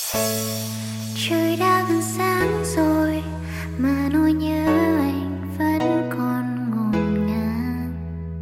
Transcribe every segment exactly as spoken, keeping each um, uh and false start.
Trời đã gần sáng rồi mà nỗi nhớ anh vẫn còn ngổn ngang.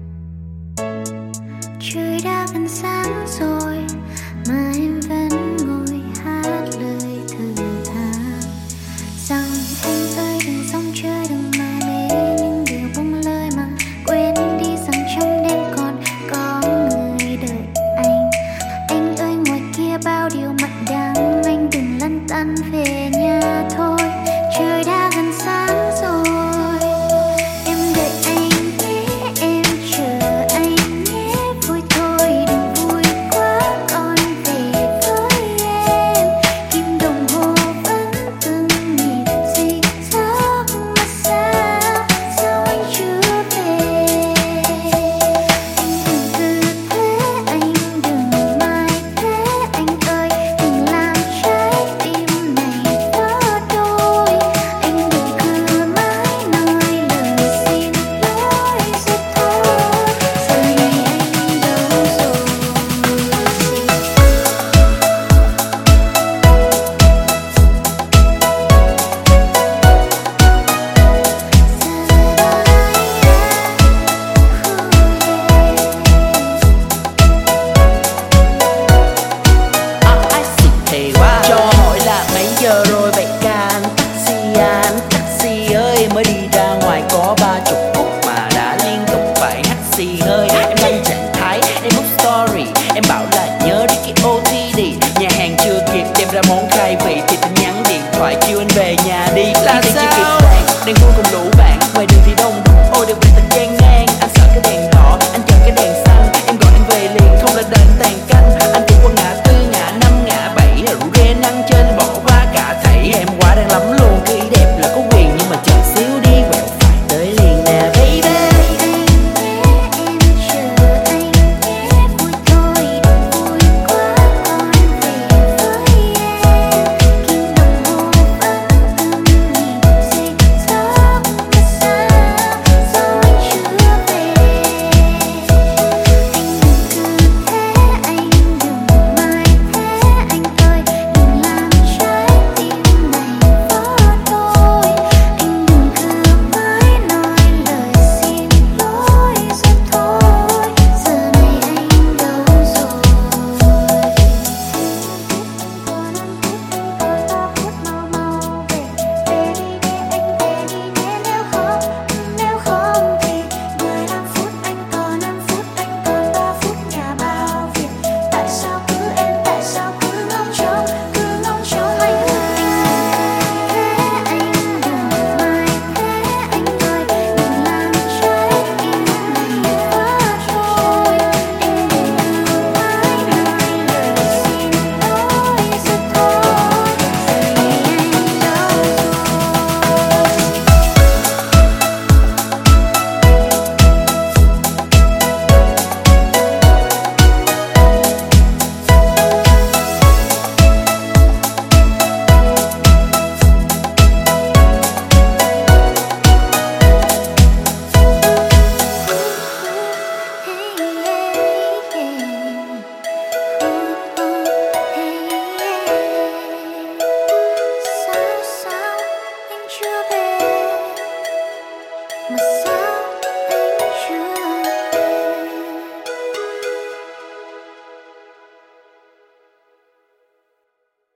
Trời đã gần sáng rồi mà em vẫn ngồi hát lời thở than rằng anh ơi đừng dòng chơi đừng mải mê những điều buông lời mà quên đi rằng trong đêm còn có người đợi anh. Anh ơi ngoài kia bao điều mặn đắng, anh đừng lăn tăn về nhà thôi. Trời đã gần sáng rồi em đợi anh nhé, em chờ anh nhé. Vui thôi đừng vui quá còn về với em. Kim đồng hồ vẫn từng nhịp gì giấc mà sao sao anh chưa về. Anh đừng cứ thế, anh đừng mãi thế, anh ơi đừng làm trái tim này vỡ đôi. Anh đừng cứ mãi nói lời xin lỗi rồi thôi. Giờ này anh đâu rồi? À, ai xịt thề quá. Cho hỏi là mấy giờ rồi vậy ca anh taxi, à, anh taxi ơi. Mới đi ra ngoài có ba chục phút mà đã liên tục phải hắt xì hơi. Em đăng trạng thái, em up story, em bảo là nhớ đi cái ô tê đi. Nhà hàng chưa kịp đem ra món khai vị thì tin nhắn điện thoại kêu anh về nhà đi. Là sao? Đang vui cùng lũ bạn ngoài đường thì